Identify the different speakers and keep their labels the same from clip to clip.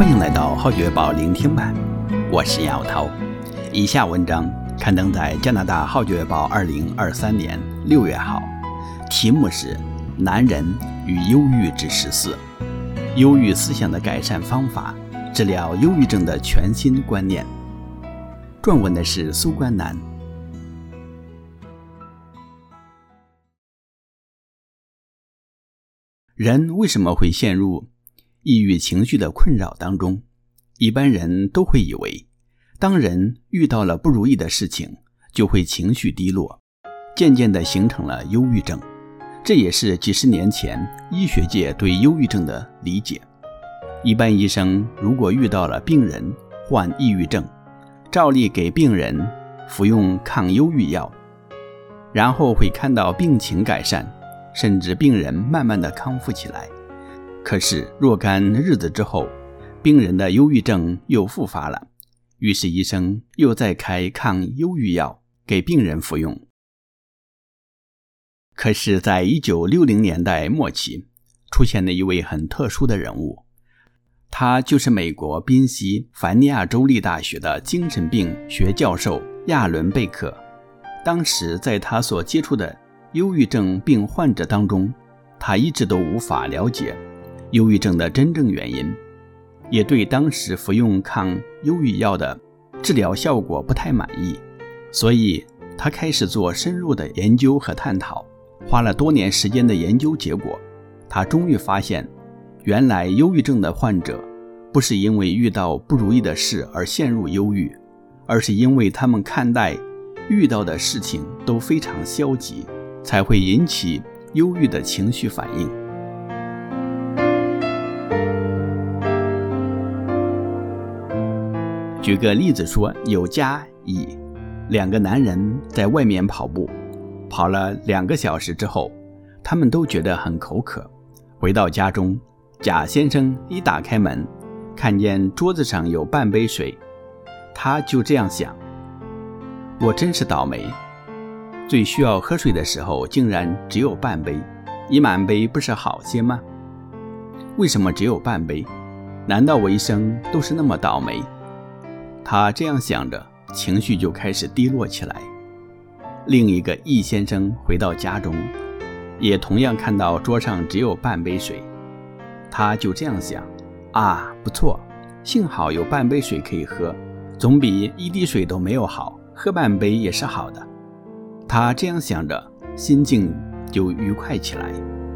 Speaker 1: 欢迎来到浩觉报聆听版，我是杨晓涛。以下文章刊登在加拿大浩觉报2023年6月号，题目是男人与忧郁之14，忧郁思想的改善方法，治疗忧郁症的全新观念。撰文的是苏关南。人为什么会陷入抑郁情绪的困扰当中？一般人都会以为，当人遇到了不如意的事情，就会情绪低落，渐渐地形成了忧郁症。这也是几十年前医学界对忧郁症的理解。一般医生如果遇到了病人患抑郁症，照例给病人服用抗忧郁药，然后会看到病情改善，甚至病人慢慢地康复起来。可是若干日子之后，病人的忧郁症又复发了，于是医生又再开抗忧郁药给病人服用。可是在1960年代末期，出现了一位很特殊的人物，他就是美国宾夕法尼亚州立大学的精神病学教授亚伦·贝克。当时在他所接触的忧郁症病患者当中，他一直都无法了解忧郁症的真正原因，也对当时服用抗忧郁药的治疗效果不太满意，所以他开始做深入的研究和探讨。花了多年时间的研究结果，他终于发现，原来忧郁症的患者不是因为遇到不如意的事而陷入忧郁，而是因为他们看待遇到的事情都非常消极，才会引起忧郁的情绪反应。举个例子说，有甲乙两个男人在外面跑步，跑了2个小时之后，他们都觉得很口渴。回到家中，甲先生一打开门，看见桌子上有半杯水，他就这样想：我真是倒霉，最需要喝水的时候竟然只有半杯，一满杯不是好些吗？为什么只有半杯？难道我一生都是那么倒霉？他这样想着，情绪就开始低落起来。另一个易先生回到家中，也同样看到桌上只有半杯水，他就这样想：不错，幸好有半杯水可以喝，总比一滴水都没有好，喝半杯也是好的。他这样想着，心境就愉快起来。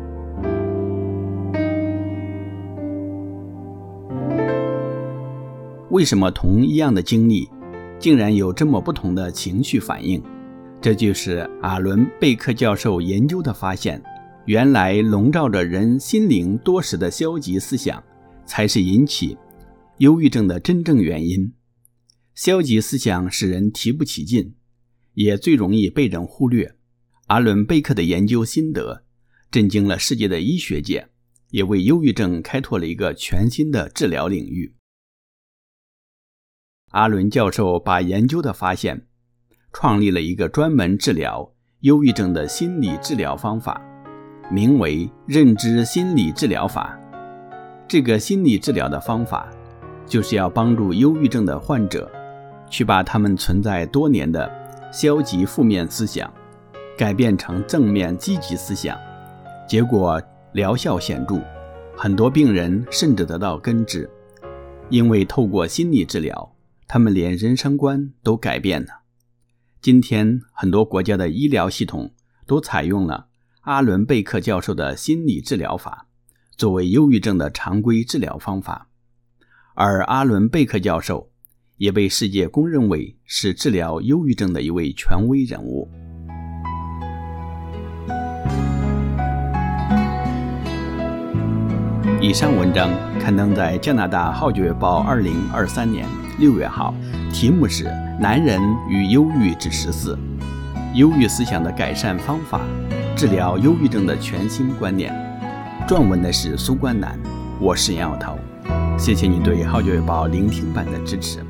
Speaker 1: 为什么同一样的经历，竟然有这么不同的情绪反应？这就是阿伦·贝克教授研究的发现，原来笼罩着人心灵多时的消极思想，才是引起忧郁症的真正原因。消极思想使人提不起劲，也最容易被人忽略。阿伦·贝克的研究心得震惊了世界的医学界，也为忧郁症开拓了一个全新的治疗领域。阿伦教授把研究的发现创立了一个专门治疗忧郁症的心理治疗方法，名为认知心理治疗法。这个心理治疗的方法就是要帮助忧郁症的患者去把他们存在多年的消极负面思想改变成正面积极思想，结果疗效显著，很多病人甚至得到根治。因为透过心理治疗，他们连人生观都改变了。今天很多国家的医疗系统都采用了阿伦·贝克教授的心理治疗法作为忧郁症的常规治疗方法，而阿伦·贝克教授也被世界公认为是治疗忧郁症的一位权威人物。以上文章刊登在加拿大浩觉报2023年6月号，题目是男人与忧郁之14，忧郁思想的改善方法，治疗忧郁症的全新观念。撰文的是苏关南，我是杨晓涛。谢谢你对浩觉报聆听版的支持。